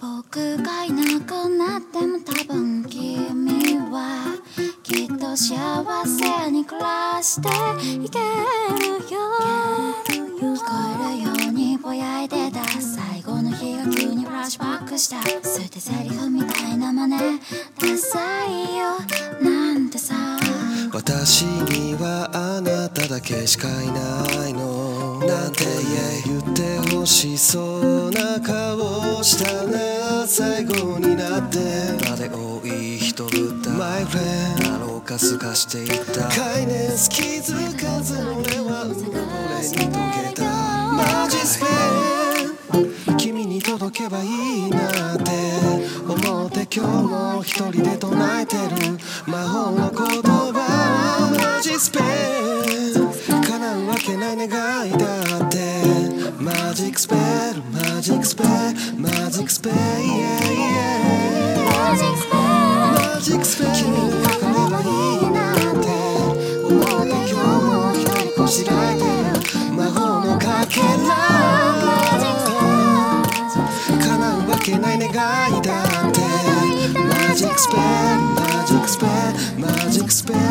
僕がいなくなっても多分君はきっと幸せに暮らしていけるよ。聞こえるようにぼやいてた最後の日が急にフラッシュバックした。捨て台詞みたいな真似ダサいよなんてさ。 私にはあなただけしかいないのなんて言ってほしそうな顔したな。最後になってまで多い人ぶった My friend なろうかすかしていったカイネス気づかず俺はうぬぼれに溶けた。マジスペン君に届けばいいなって思って今日も一人で唱えてる魔法の言葉。マジスペン叶うわけない願いだってマジックスペルマジックスペルマジックスペルマジックスペルマジックスペル君にかかればいいなって思って今日も一人こしらえてる魔法のかけら。叶うわけない願いだってマジックスペルマジックスペルマジックスペル